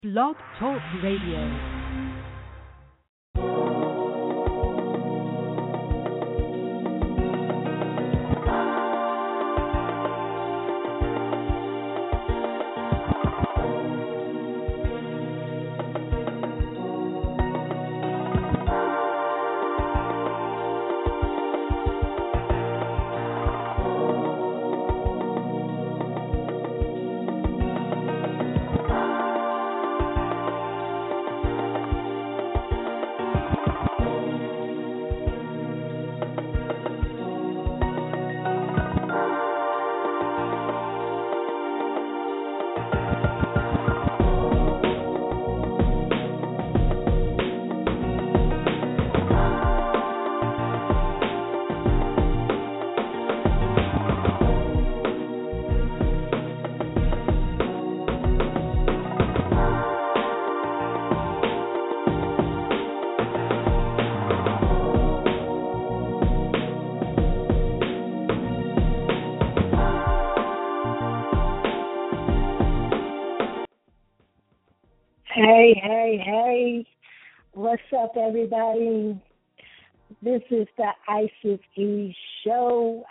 Blog Talk Radio. Hey, what's up, everybody? This is the Isis E Show.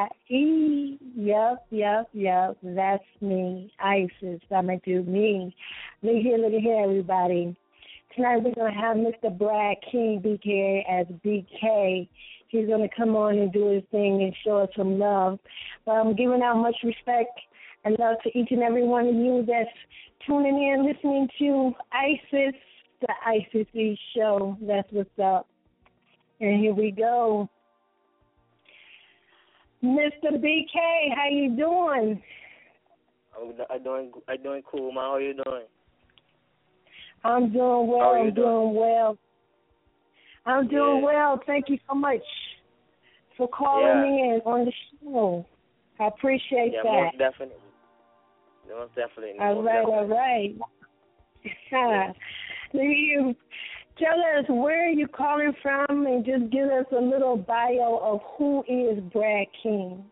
Yep, that's me, Isis. I'm going to do me. Look here, everybody. Tonight we're going to have Mr. Brad King BK as BK. He's going to come on and do his thing and show us some love. But I'm giving out much respect and love to each and every one of you that's tuning in, listening to Isis, the Isis E Show. That's what's up. And here we go. Mr. BK, how you doing? I'm doing cool, man. How you doing? I'm doing well. I'm doing well. Thank you so much for calling in on the show. I appreciate that. Most definitely. All right. You tell us where you calling from and just give us a little bio of who is Brad King.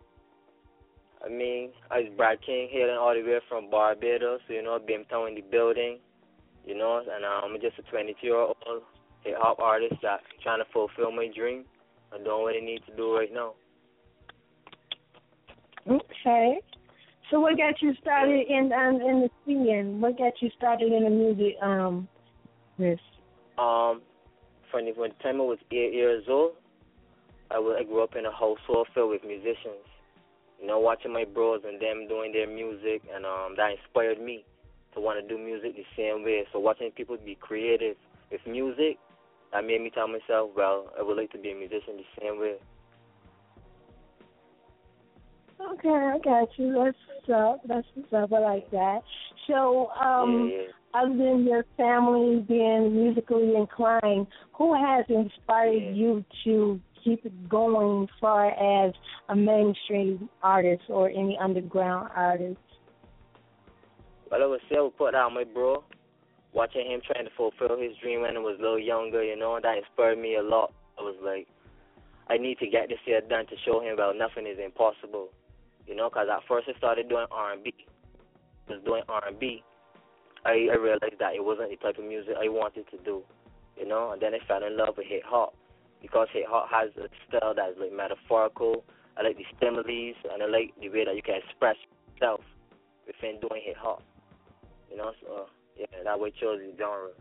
I'm Brad King, hailing all the way from Barbados, Bimtown in the building, and I'm just a 22-year-old hip-hop artist that's trying to fulfill my dream and doing what I need to do right now. Okay. So what got you started in the singing? What got you started in the music? This. From the time I was 8 years old, I grew up in a household filled with musicians. Watching my bros and them doing their music, and that inspired me to want to do music the same way. So watching people be creative with music, that made me tell myself, well, I would like to be a musician the same way. Okay, I got you. That's what's up. I like that. So, other than your family being musically inclined, who has inspired you to keep it going as far as a mainstream artist or any underground artist? Well, I would say I would put that on my bro. Watching him trying to fulfill his dream when I was a little younger, that inspired me a lot. I was like, I need to get this here done to show him, well, nothing is impossible. Because at first I started doing R&B. I realized that it wasn't the type of music I wanted to do, and then I fell in love with hip-hop, because hip-hop has a style that's, like, metaphorical. I like the similes, and I like the way that you can express yourself within doing hip-hop, so, that way I chose the genre.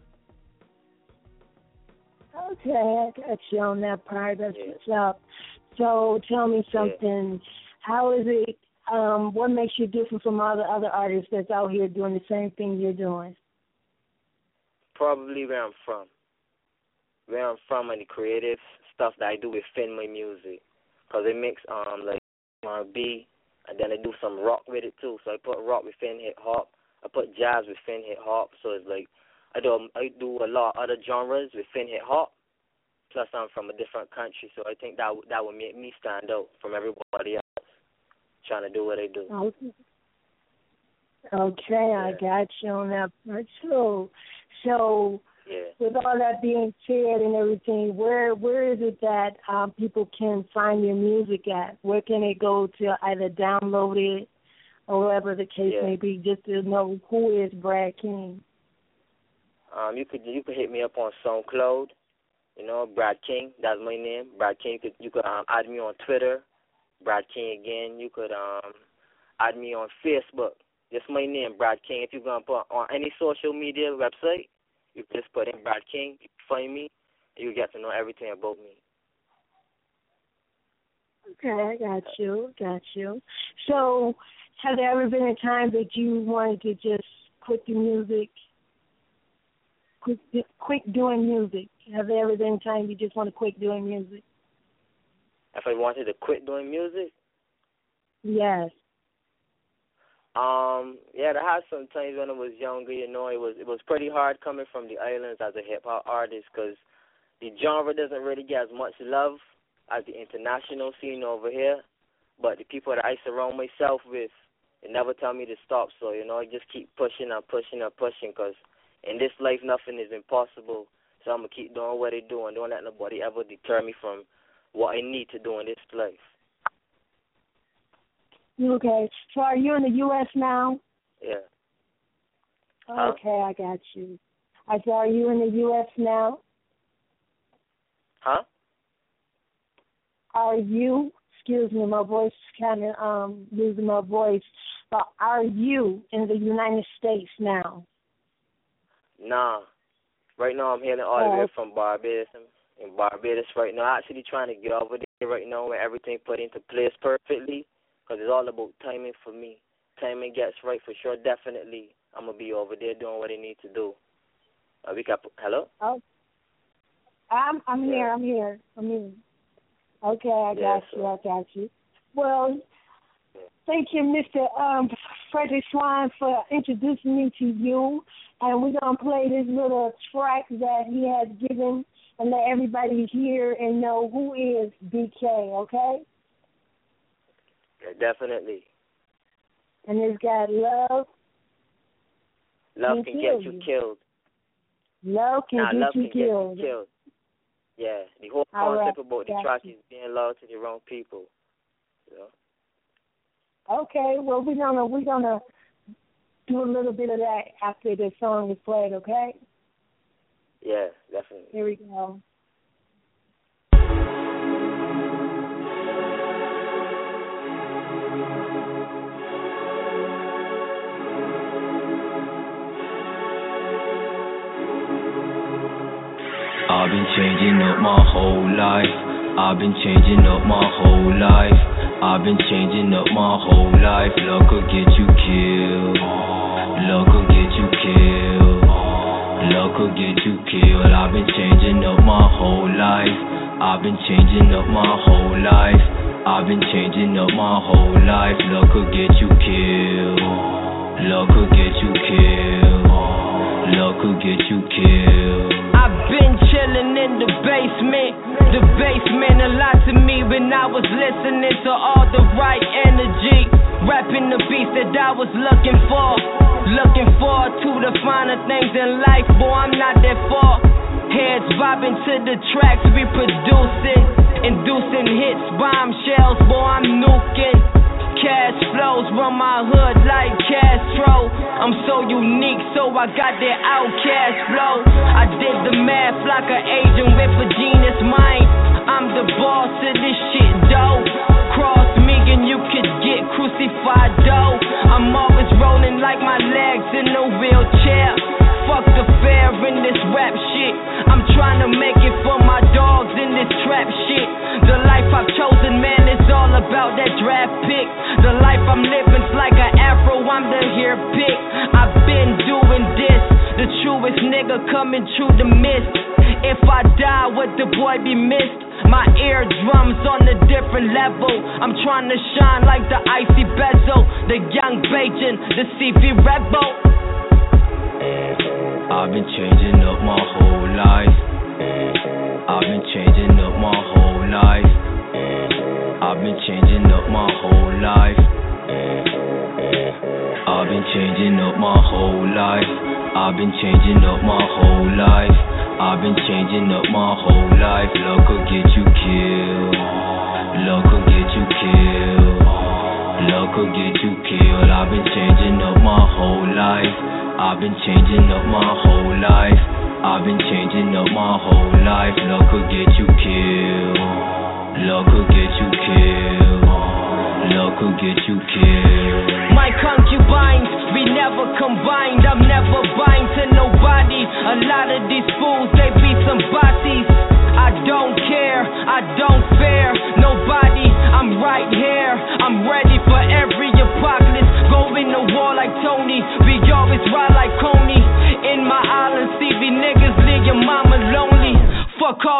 Okay, I got you on that part. That's what's up. So tell me something. How is it, what makes you different from all the other artists that's out here doing the same thing you're doing? Probably where I'm from. And the creative stuff that I do within my music. Because I mix like R&B, and then I do some rock with it too. So I put rock within hip-hop. I put jazz within hip-hop. So it's like I do a lot of other genres within hip-hop. Plus I'm from a different country, so I think that would make me stand out from everybody else trying to do what I do. Okay, I got you on that part too. So with all that being said and everything, where is it that people can find your music at? Where can they go to either download it or whatever the case may be, just to know who is Brad King? You could hit me up on SoundCloud. You know, Brad King. That's my name, Brad King. You could add me on Twitter, Brad King again. You could add me on Facebook. Just my name, Brad King. If you're gonna put on any social media website, you can just put in Brad King. You can find me, and you get to know everything about me. Okay, got you. So, have there ever been a time that you wanted to just quit the music, quit doing music? Have there ever been a time you just want to quit doing music? If I wanted to quit doing music? Yes. Yeah, there had some times when I was younger, you know, it was pretty hard coming from the islands as a hip-hop artist because the genre doesn't really get as much love as the international scene over here, but the people that I surround myself with, they never tell me to stop, so, you know, I just keep pushing because in this life nothing is impossible, so I'm going to keep doing what I do and don't let nobody ever deter me from what I need to do in this life. Okay, so are you in the U.S. now? Yeah. Okay, I got you. I said, are you in the U.S. now? Huh? Are you, excuse me, my voice is kind of losing my voice, but are you in the United States now? Nah. Right now I'm hailing all the way from Barbados. I'm in Barbados right now. I'm actually trying to get over there right now where everything put into place perfectly because it's all about timing for me. Timing gets right for sure, definitely. I'm going to be over there doing what I need to do. Hello? Oh, I'm here. Okay, I got you. Well, thank you, Mr. Frederick Swan, for introducing me to you. And we're going to play this little track that he has given and let everybody hear and know who is BK, okay? Yeah, definitely. And it's got Love. Love can get you killed. Love can get you killed. Yeah, the whole concept about the track is being loyal to the wrong people. You know? Okay, well we're gonna do a little bit of that after the song is played, okay? Yeah, definitely. Here we go. I've been changing up my whole life. I've been changing up my whole life. I've been changing up my whole life. Luck will get you killed. Luck will get you killed. Luck will get you killed. I've been changing up my whole life. I've been changing up my whole life. I've been changing up my whole life. Luck will get you killed. Luck will get you killed. Luck will get you killed. I've been chilling in the basement. The basement a lot to me when I was listening to all the right energy. Rapping the beats that I was looking for. Looking forward to the finer things in life. Boy, I'm not that far. Heads bobbing to the tracks we producing. Inducing hits, bombshells, boy, I'm nuking. Cash flows run my hood like Castro. I'm so unique, so I got that outcast flow. I did the math like an agent with a genius mind. I'm the boss of this shit, though. Cross me and you could get crucified, though. I'm always rolling like my legs in a wheelchair. Fuck the fair in this rap shit. I'm trying to make it for my dogs in this trap shit. The life I've chosen, man, it's all about that draft pick. The life I'm living's like an afro, I'm the hair pick. I've been doing this, the truest nigga coming through the mist. If I die, would the boy be missed? My eardrums on a different level. I'm trying to shine like the icy bezel. The young Bajan, the CV rebel. I've been changing up my whole life. I've been changing up my whole life. I've been changing up my whole life. I've been changing up my whole life. I've been changing up my whole life. I've been changing up my whole life. Luck will get you killed. Luck will get you killed. Luck will get you killed. I've been changing up my whole life. I've been changing up my whole life.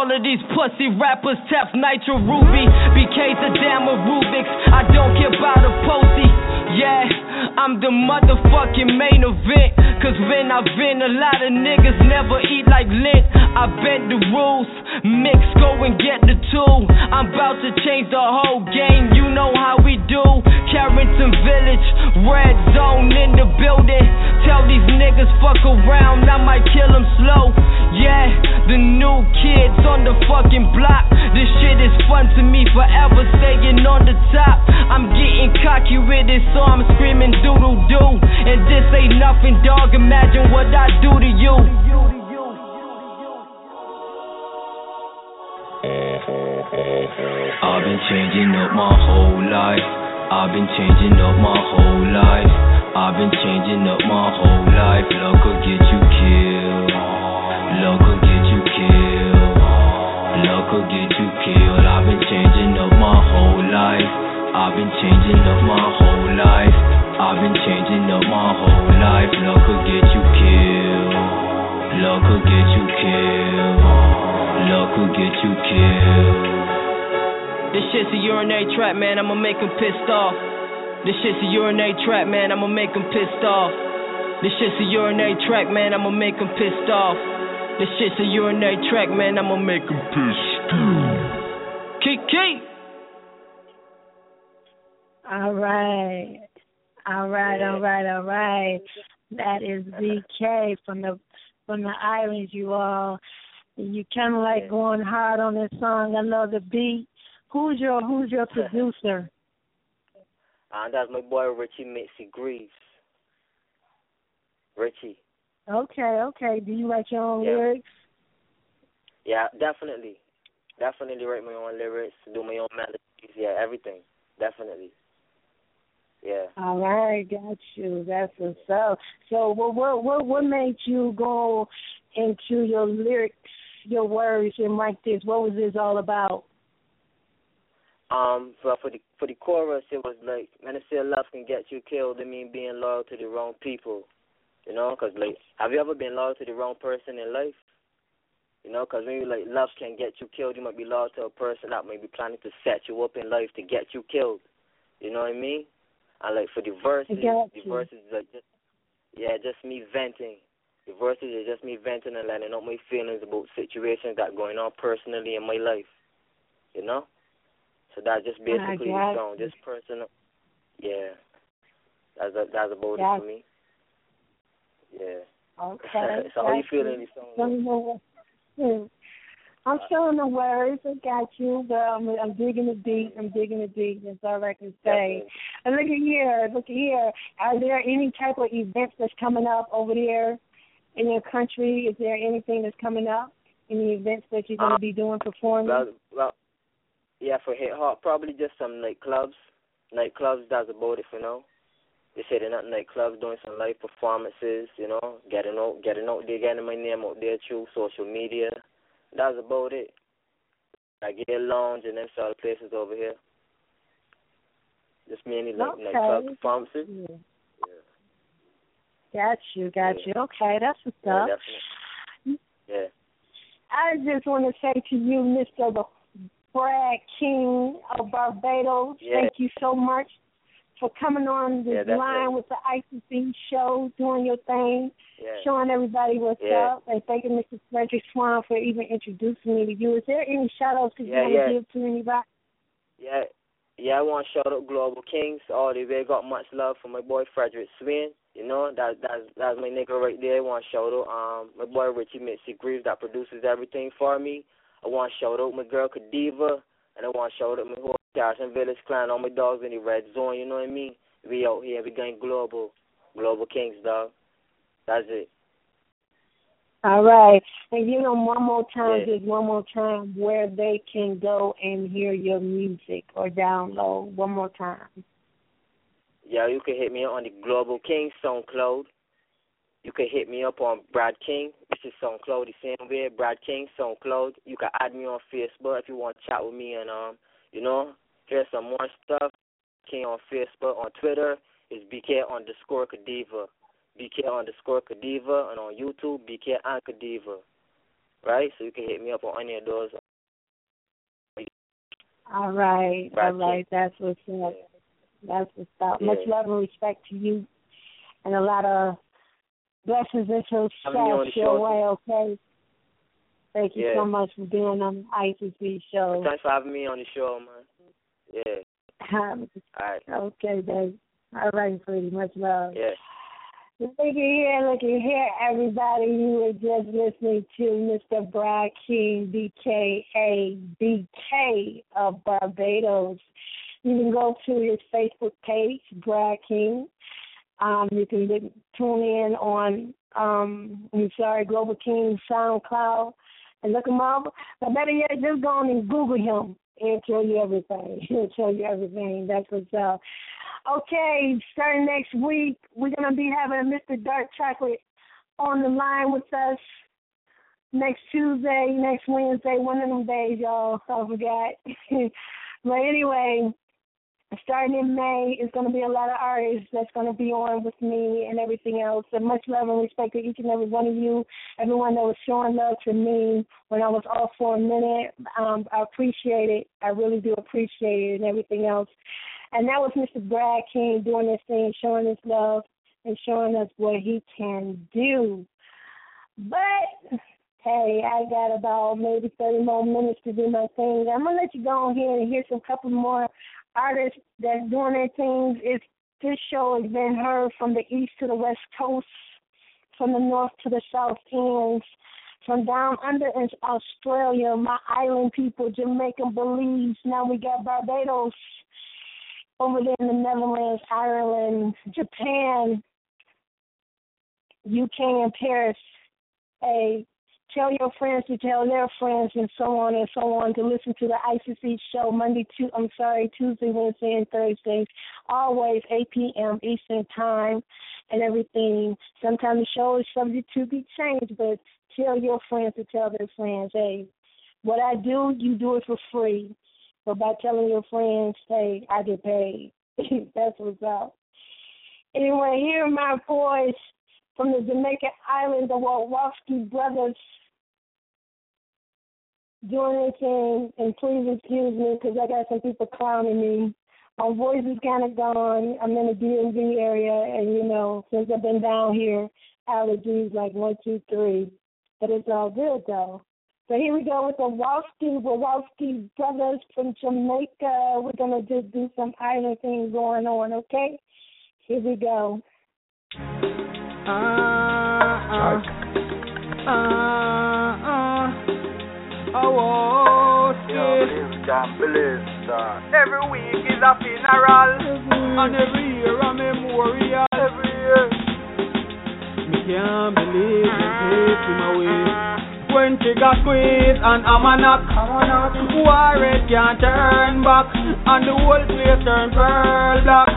All of these pussy rappers, Tef, Nitro, Ruby, BK's a damn of Rubik's. I don't care about a postie. Yeah, I'm the motherfucking main event. Cause when I vent, a lot of niggas never eat like lint. I bend the rules, mix, go and get the tool. I'm about to change the whole game, you know how we do. Carrington Village, red zone in the building. Tell these niggas fuck around, I might kill them slow. Yeah, the new kids on the fucking block. This shit is fun to me, forever staying on the top. I'm getting cocky with it, so I'm screaming doodle-doo. And this ain't nothing, dog, imagine what I do to you. I've been changing up my whole life. I've been changing up my whole life. I've been changing up my whole life. Luck will get you killed. Luck will get you killed. Luck will get you killed. I've been changing up my whole life. I've been changing up my whole life. I've been changing up my whole life. Luck will get you killed. Luck will get you killed. Luck will get you killed. This shit's a urinary trap, man, I'ma make him pissed off. This shit's a urinary trap, man, I'ma make him pissed off. This shit's a urinary track, man, I'ma make him pissed off. This shit's a urinary track, man, I'ma make him pissed off. Kiki! All right. That is BK from the islands, you all. You kind of like going hard on this song. I love the beat. Who's your producer? That's my boy Richie Mitzi Greaves. Richie. Okay. Do you write your own lyrics? Yeah, definitely. Definitely write my own lyrics, do my own melodies, yeah, everything. Definitely. Yeah. All right, got you. That's what's up. So what made you go into your lyrics, your words, and write this? What was this all about? For the chorus, it was like, when I say love can get you killed, I mean being loyal to the wrong people, you know? Because, like, have you ever been loyal to the wrong person in life? You know, because when you, like, love can get you killed, you might be loyal to a person that might be planning to set you up in life to get you killed. You know what I mean? And, like, for the verses, are just me venting. The verses are just me venting and letting out my feelings about situations that are going on personally in my life, you know? So that's just basically the song, just personal. Yeah, that's about it for me. Yeah. Okay. So how you feeling in the song? I'm showing the words. I got you, but I'm digging the deep. That's all I can say. And look here. Are there any type of events that's coming up over there in your country? Is there anything that's coming up? Any events that you're going to be doing, performing? Well, yeah, for hip hop, probably just some nightclubs. Nightclubs, that's about it for now. They say they're not nightclubs, doing some live performances, you know, getting out there, getting my name out there through social media. That's about it. I get a lounge and them sort of places over here. Just mainly nightclub performances. Yeah. Got you. Okay, that's what's up. Yeah. I just want to say to you, Mr. Brad King of Barbados, thank you so much for coming on this line with the ICC show, doing your thing, showing everybody what's up, and thanking Mr. Frederick Swan for even introducing me to you. Is there any shout-outs that you want to give to anybody? Yeah, I want to shout out Global Kings. All the way, got much love for my boy Frederick Swan. You know, that's my nigga right there. I want to shout out my boy Richie Mitzi Greaves that produces everything for me. I want to shout out my girl Kadiva, and I want to shout out my whole Carson Village clan, all my dogs in the red zone, you know what I mean? We out here, we going global Kings, dog. That's it. All right. And you know, one more time, where they can go and hear your music or download. One more time. Yeah, you can hit me on the Global King SoundCloud. You can hit me up on Brad King, which is SoundCloud the same way, Brad King SoundCloud. You can add me on Facebook if you want to chat with me and, you know, hear some more stuff. King on Facebook. On Twitter is BK_Kadiva. BK_Kadiva. And on YouTube, BK and Kadiva. Right? So you can hit me up on any of those All right. Right. All right. That's what's up. That's what's up. Yeah. Much love and respect to you, and a lot of blessings and Having me on the success your show, way, okay? Thank you Yeah. so much for being on the ICC show. Thanks for having me on the show, man. Yeah. All right. Okay, babe. All right, pretty much love. Yeah. Look at here, everybody. You were just listening to Mr. Brad King, BKA, BK of Barbados. You can go to his Facebook page, Brad King. You can tune in on, Global King SoundCloud and look him up. But better yet, just go on and Google him. It'll tell you everything. It'll tell you everything. That's what's up. Okay, starting next week, we're going to be having Mr. Dark Chocolate on the line with us next Tuesday, next Wednesday, one of them days, y'all. I forgot. But anyway, starting in May, it's going to be a lot of artists that's going to be on with me and everything else. And much love and respect to each and every one of you, everyone that was showing love to me when I was off for a minute. I appreciate it. I really do appreciate it and everything else. And that was Mr. Brad King doing this thing, showing us love and showing us what he can do. But, hey, I got about maybe 30 more minutes to do my thing. I'm going to let you go on here and hear some couple more artists that's doing their things. This show has been heard from the east to the west coast, from the north to the south ends, from down under in Australia, my island people, Jamaica, Belize. Now we got Barbados over there in the Netherlands, Ireland, Japan, UK, and Paris. Hey, tell your friends to tell their friends and so on to listen to the ICC show Tuesday, Wednesday, and Thursdays, always 8 p.m. Eastern Time and everything. Sometimes the show is subject to be changed, but tell your friends to tell their friends, hey, what I do, you do it for free. So by telling your friends, hey, I get paid. That's what's up. Anyway, here are my boys from the Jamaican island, the Wachowski brothers, doing their thing. And please excuse me because I got some people clowning me. My voice is kind of gone. I'm in the DMV area, and, since I've been down here, allergies like 1, 2, 3. But it's all good, though. So here we go with the Wachowski brothers from Jamaica. We're going to just do some island things going on, okay? Here we go. Every week is a funeral, and every year a memorial. Every year, me can't believe they take him away. When she got squeezed and Amanak, Warren can't turn back, and the whole place turned pearl black.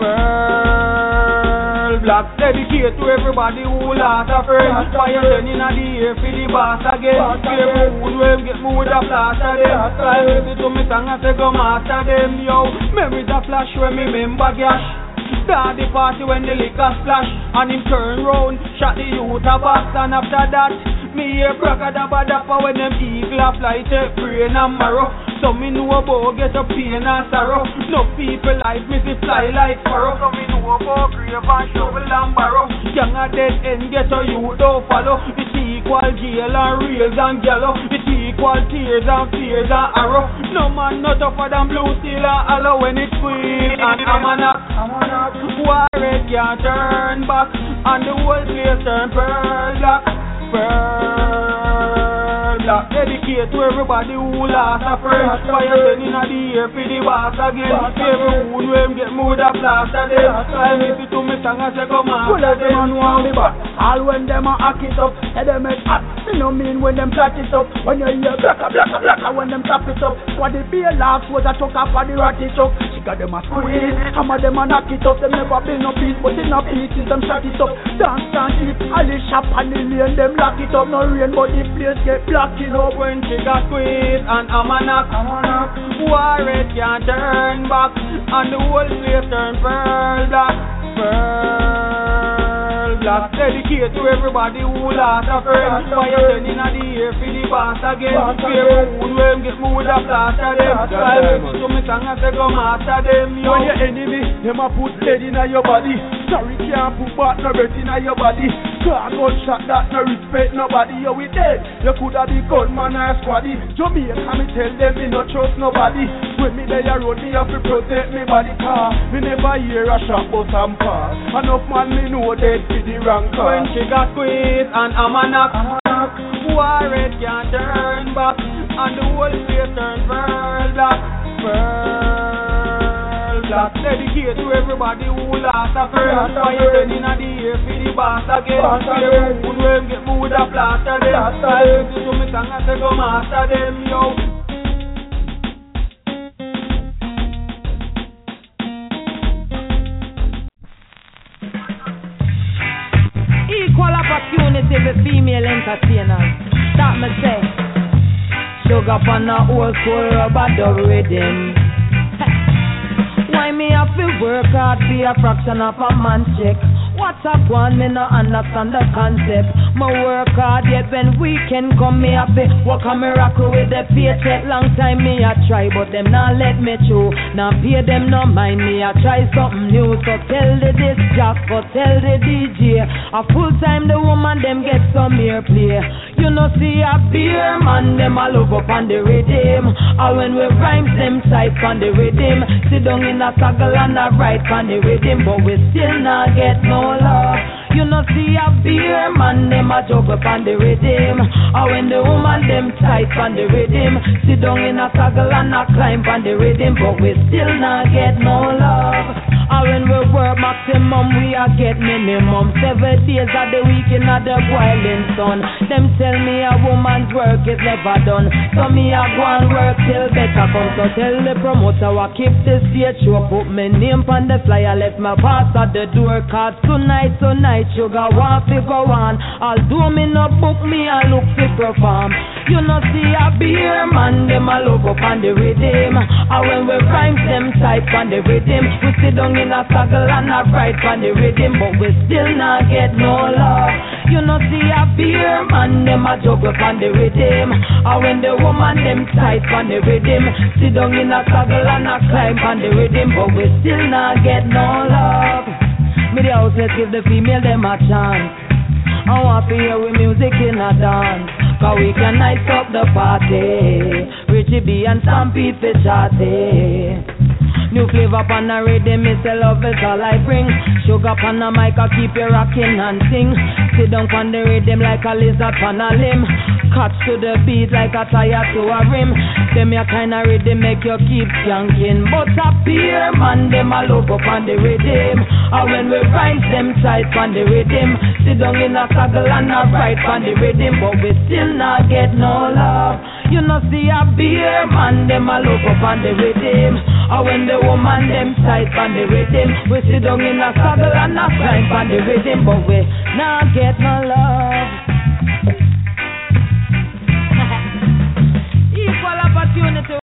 Pearl black. Dedicate to everybody who lost a friend. Fire then in the air for the boss again. Fear mood when get mood a plaster them. I listen to me song and say go master them. Yo, memories a flash when me remember gash. Start the party when the liquor splash, and him turn round, shot the youth a box, and after that, me hear bracadabadapa when them eagle a fly, take brain and marrow. So me know about get a pain and sorrow. No people like me to fly like sparrow. So me know about grave and shovel and barrow. Young a dead end get a youth don't follow. It's equal jail and rails and gallow. It's equal tears and fears and arrow. No man not tougher than blue steel and hollow when it's squeeze and Amanak. Warren can't turn back, and the whole place turn pearl black. Pearl black. Dedicate to everybody who lost a friend. Fire then in the air for the boss again. Every wood when get mood a plaster them. I listen to me song and say come on. Pull out them and want me back. All when them a hack it up, say them is hot. Me no mean when them flat it up. When you hear blacka, when them tap it up. What the beer laughs was a chuck up for the ratty chuck. She got them a squeeze, hammer them a knock it up. Them never build no peace, but in a pieces them shut it up. Dance and eat, all the shop and the lane them lock it up. No rain, but the place get blacking up. When she got squeezed and Amanak, Warren can't turn back, and the whole place turn pearl black. Pearl world black. Dedicate to everybody who lost a friend. Fire then in the air for the boss again. Fear mood when get mood a plaster them. Try to me song and say go master them. When your enemy, them a put lead in your body. Sorry can't put back no breath in your body. Car gunshot that no respect nobody. You we dead. You coulda be gunman or squaddy. Jamaica me tell them me no trust nobody. When me there road me have to protect me body car. Me never hear a shot but I'm far. Enough man me know dead for the wrong car. When she got squeezed and I'm a knock. War it can't turn back. And the whole place turn pearl black. Pearl black. Dedicate to everybody who lost a friend. Fire then in the air for the boss again. Fear mood when get mood a plaster them. Try to me song and say go master them yo. Equal opportunity for female entertainers. That me say. Sugar pan a old school rubber dub rhythm. Why me have to work hard be a fraction of a man check? What's up one, me no understand the concept. Me work hard yet when weekend come me happy. Walk a miracle with the paycheck. Long time me a try but them not let me through. Now pay them no mind me a try something new. So tell the disc jock or tell the DJ. A full time the woman them get some airplay. You know see a beer man them all over on the rhythm. And when we rhymes them tight on the rhythm. Sit down in a saddle and a ride on the rhythm. But we still not get no love. You know see a beer man them a juggle on the rhythm. And when the woman them tight on the rhythm. Sit down in a saddle and a climb on the rhythm. But we still not get no love. And when we work maximum we a get minimum. 7 days of the week in the boiling sun. Them tell me a woman's work is never done. So me a go and work till better come. So tell the promoter I keep the stage show. Put my name on the flyer. Let my pass at the door. Cause tonight sugar want to go on. Although me no book me I look to perform. You know see a beer man them a love up on the rhythm. And when we rhymes them tight on the rhythm. We sit down in a saddle and a ride on the rhythm. But we still not get no love. You know see a beer man them a juggle on the rhythm. And when the woman them tight on the rhythm. Sit down in a saddle and a climb on the rhythm. But we still not get no love. Me the house, let's give the female them a chance. I want to hear with music in a dance. Cause we can nice up the party. Richie B and Stampede for chatty. New flavor pan a rhythm, me say love is all I bring. Sugar pan a mic, I keep you rocking and sing. Sit down pan the rhythm like a lizard pan a limb. Catch to the beat like a tire to a rim. Them ya kinda rhythm make you keep yanking. But a beer man, them a love up on the rhythm. And when we rhyme them tight on the rhythm. Sit down in a saddle and a ride on the rhythm. But we still not get no love. You know see a beer man, them a love up on the rhythm. And when the woman them tight on the rhythm. We sit down in a saddle and a climb on the rhythm. But we not get no love. Equal opportunity.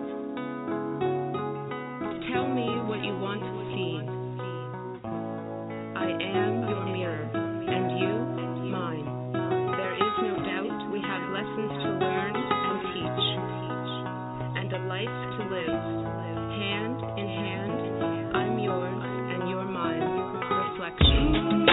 Tell me what you want to see. I am your mirror, and you, mine. There is no doubt we have lessons to learn and teach, and a life to live. Hand in hand, I'm yours and you're mine. Reflection.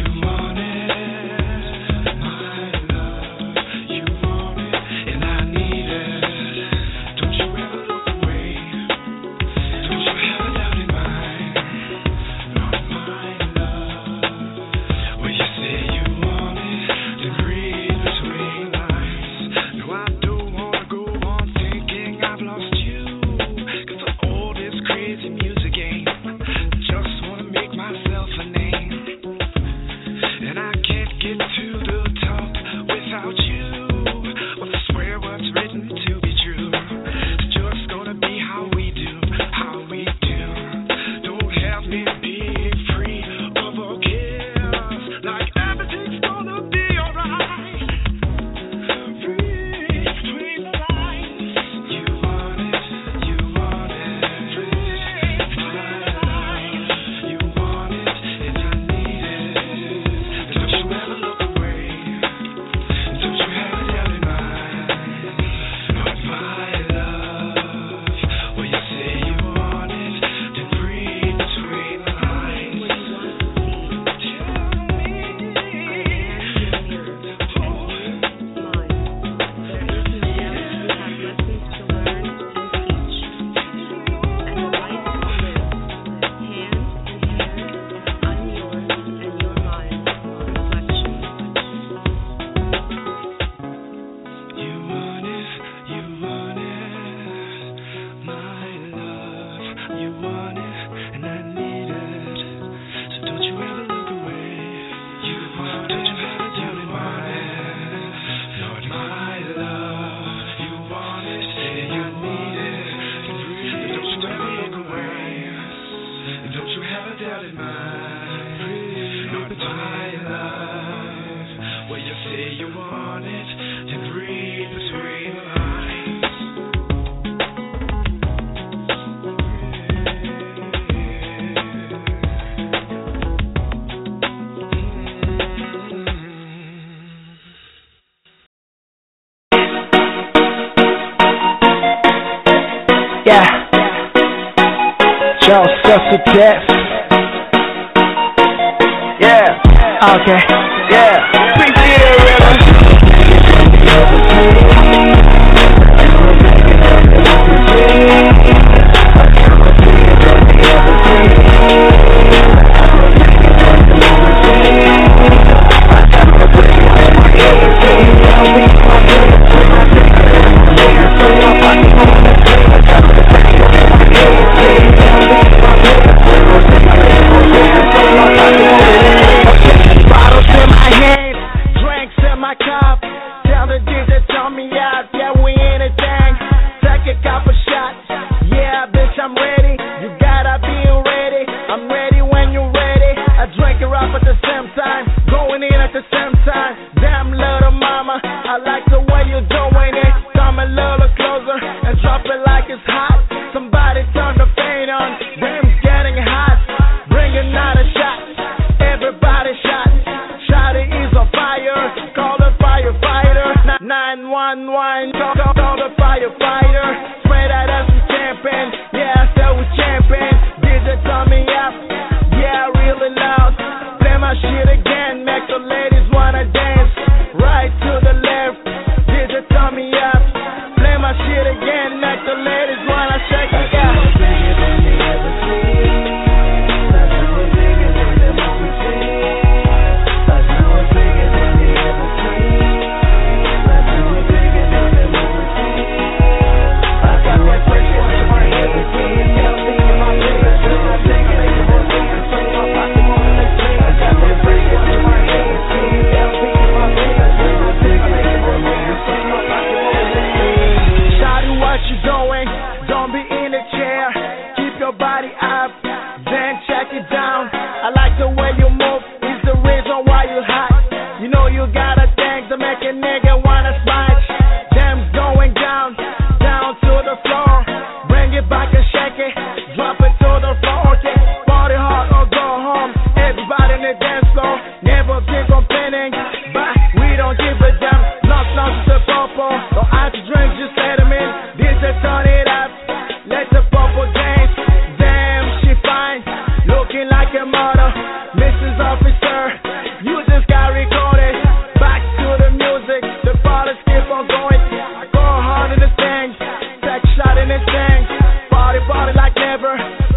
I need you want it, and I need it. So don't you ever look away. You want don't you ever doubt it, Lord, my love. You want it, say you need it. Don't you ever look away. Don't you ever doubt it, Lord, my love. Well, you say you want it, then read between the lines. Yeah, Charles Suffer Death. Yeah, okay, yeah. Appreciate it, bottles in my hand, drinks in my cup. Tell the DJ, tell me out. Yeah, we in a thing. Take a couple shots. Yeah, bitch, I'm ready. You gotta be ready. I'm ready when you're ready. I drink it up at the same time, going in at the same time. Damn little mama, I like the way you're doing it. Come a little closer and drop it like it's hot. Somebody turn the fan on. Damn's getting hot. Bring another shot. Everybody shot. Shot it is on fire. Call the firefighter. 911. Call the firefighter. Spread out as we champion. Yeah, I said we champion. DJ turn me up. Yeah, really loud. Play my shit again. Make the ladies wanna dance. Right to the left. DJ turn me up. Play my shit again. Make the ladies wanna shake it out. Shawty, what you doing? Don't be in the chair. Keep your body up, then check it down. I like the way you move. It's the reason why you hot. You know you got a thing to make a nigga wanna smash. Damn, going down, down to the floor. Bring it back and shake it. Drop it to the floor. Okay, party hard or go home. Everybody in the dance floor. Never keep complaining, but we don't give a damn. Lost to the purple. Don't have to drink, just let them in. DJ turn it up. Let the purple dance. Damn, she fine. Looking like a model. Mrs. Officer, you just got recorded. Back to the music. The parties keep on going. I go hard in the thing. Take shot in the thing. Party like never.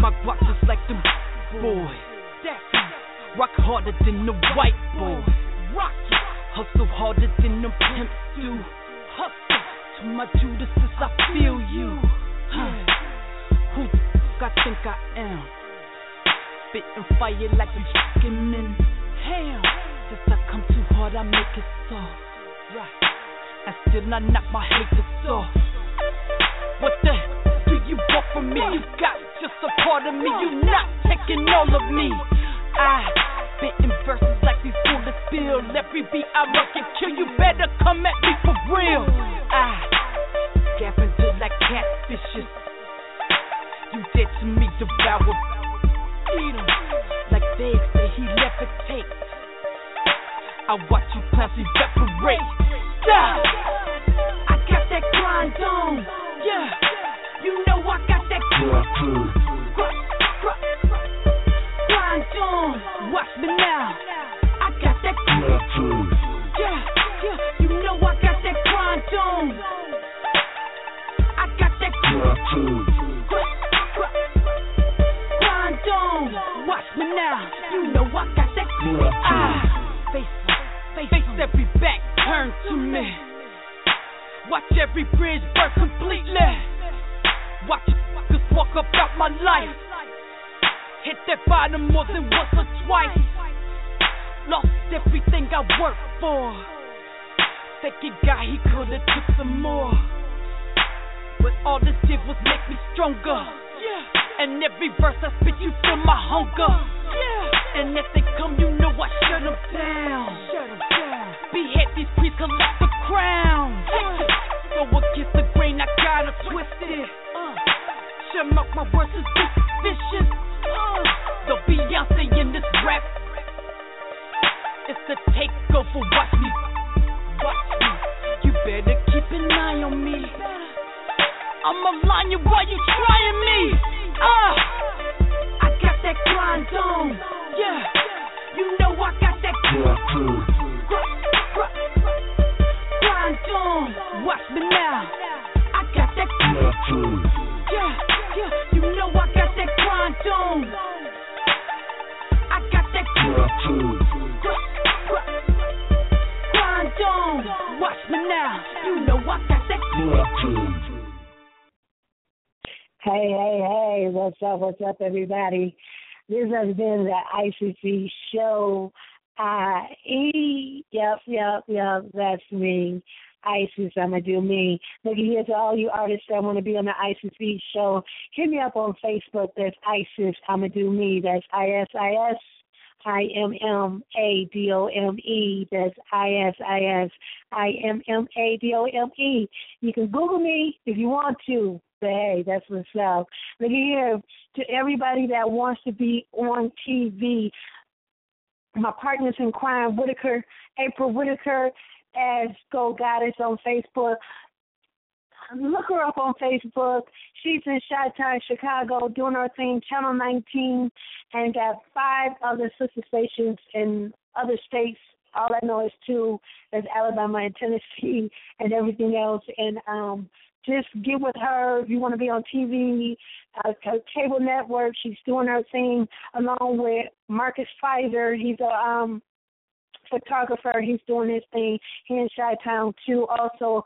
my guap just like them boys. Rock harder than the white boys. Hustle harder than them pimps do. Hustle to my Judases, I feel you. Who the fuck I think I am? Spitting fire like I'm fucking in hell. Since I come too hard, I make it soft. Right. And still I knock my haters off. What the hell do you want from me? You got just a part of me. You not taking all of me. I spitting verses like these bullets spill. Every beat I rock and kill. You better come at me for real. I gap into like catfishes. You dead to me, devour. Eat 'em like Dave say he levitate. I watch you clowns evaporate. Yeah, I got that grind on. Yeah, you know I got that grind on. Watch me now. I got that. Yeah, you know I got that grind on. I got that grind on. Watch me now. You know I got that. Face every back turn to me. Watch every bridge burn completely. Watch fuckers walk up out my life. Hit that bottom more than once or twice. Lost everything I worked for. Second guy, he could've took some more. But all this did was make me stronger. And every verse I spit, you feel my hunger. And if they come, you know I shut them down. Behead these priests, collect the crown. So against the grain, I gotta twist it. Shut up, my words is vicious. The Beyonce in this rap. It's the takeover, watch me. You better keep an eye on me. I'ma line you while you trying me. I got that grind on. Yeah, you know I got that grind on. Watch me now. I got that. Yeah, you know I got that grind on. I got that grind on. Watch me now. You know I got that. Hey, what's up, everybody? This has been the ICC show. Yep, that's me. Isis, I'ma do me. Look here to all you artists that want to be on the ICC show. Hit me up on Facebook. That's Isis, I'ma do me. That's ISIS. IMMADOME. That's ISIS. IMMADOME. You can Google me if you want to. But hey, that's what's up. Look here, to everybody that wants to be on TV, my partners in crime, April Whitaker, as Go Goddess on Facebook. Look her up on Facebook. She's in Chi-Town, Chicago, doing her thing, Channel 19, and got 5 other sister stations in other states. All I know is 2. That's Alabama and Tennessee and everything else. And just get with her if you want to be on TV, cable network. She's doing her thing along with Marcus Pfizer. He's a photographer. He's doing his thing here in Chi-Town too. Also,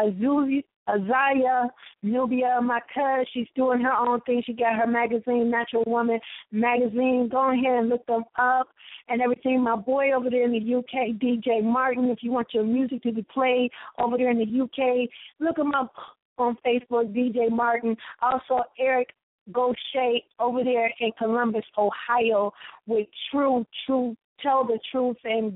Azaya Nubia, my cousin, she's doing her own thing. She got her magazine, Natural Woman magazine. Go ahead and look them up and everything. My boy over there in the UK, DJ Martin, if you want your music to be played over there in the UK, look him up on Facebook, DJ Martin. Also, Eric Gaucher over there in Columbus, Ohio, with True Tell the Truth and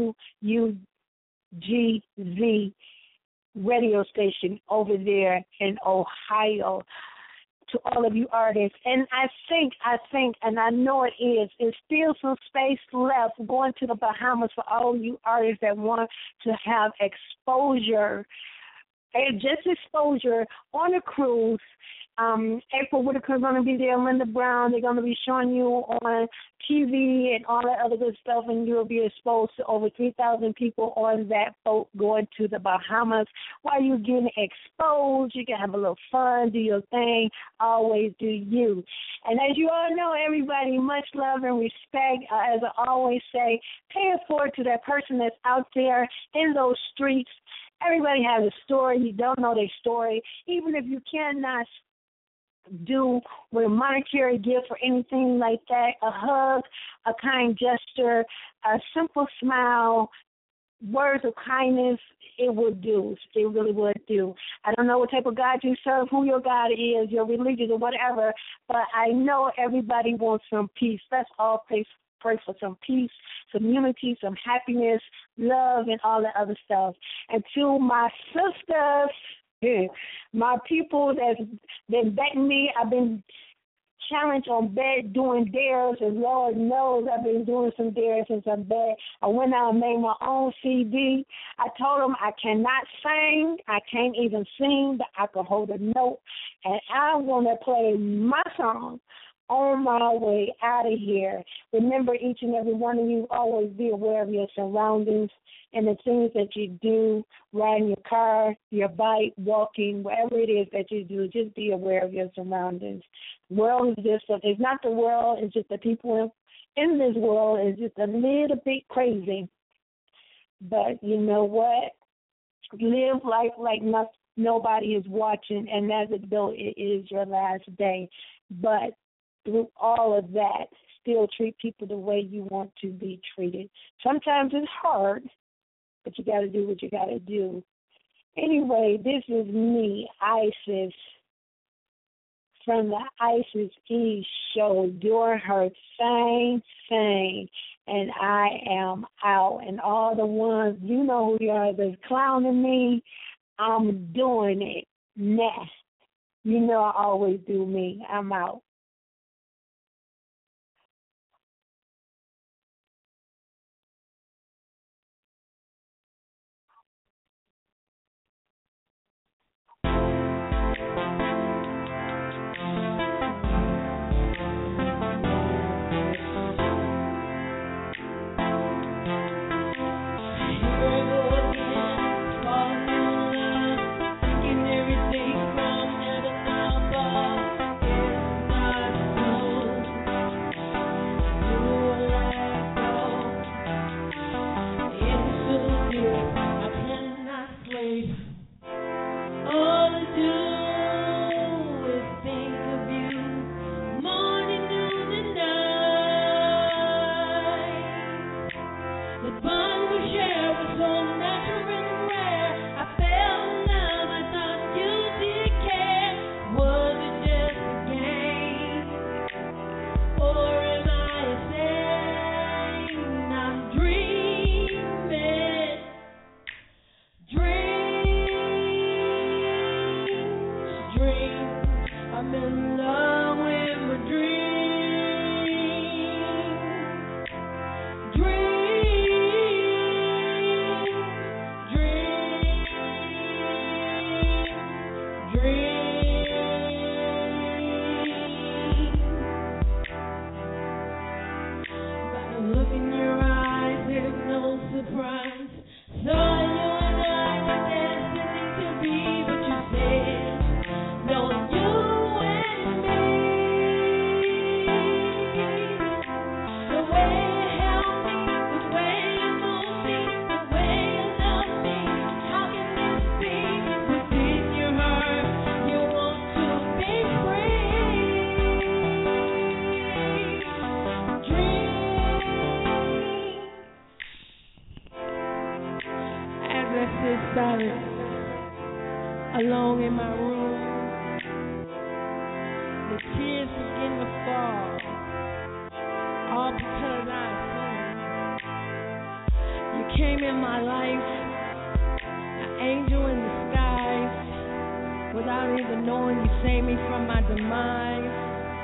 WUGZ radio station over there in Ohio. To all of you artists, and I think, and I know it is, there's still some space left going to the Bahamas for all of you artists that want to have exposure just exposure on a cruise. April Whitaker's going to be there, Linda Brown. They're going to be showing you on TV and all that other good stuff, and you'll be exposed to over 3,000 people on that boat going to the Bahamas. While you're getting exposed, you can have a little fun, do your thing, always do you. And as you all know, everybody, much love and respect. As I always say, pay it forward to that person that's out there in those streets. Everybody has a story. You don't know their story. Even if you cannot do with a monetary gift or anything like that, a hug, a kind gesture, a simple smile, words of kindness, it would do. It really would do. I don't know what type of God you serve, who your God is, your religion or whatever, but I know everybody wants some peace. Let's all pray for some peace, some unity, some happiness, love, and all that other stuff. And to my sisters, my people that's been betting me, I've been challenged on bed doing dares, and Lord knows I've been doing some dares since I'm bed. I went out and made my own CD. I told them I cannot sing. I can't even sing, but I can hold a note. And I'm going to play my song on my way out of here. Remember, each and every one of you, always be aware of your surroundings and the things that you do, riding your car, your bike, walking, whatever it is that you do, just be aware of your surroundings. The world is just, it's not the world, it's just the people in this world is just a little bit crazy. But you know what? Live life like nobody is watching, and as it though it is your last day. But through all of that, still treat people the way you want to be treated. Sometimes it's hard, but you got to do what you got to do. Anyway, this is me, Isis, from the Isis E show, doing her thing, and I am out. And all the ones, you know who you are, that's clowning me, I'm doing it now. You know I always do me. I'm out. Alone in my room, the tears begin to fall, all because I sinned. You came in my life, an angel in disguise, without even knowing you saved me from my demise.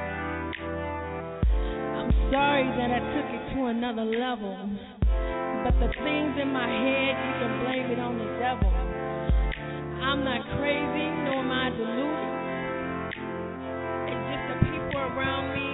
I'm sorry that I took it to another level, but the things in my head, you can blame it on the devil. I'm not crazy, nor am I deluded. It's just the people around me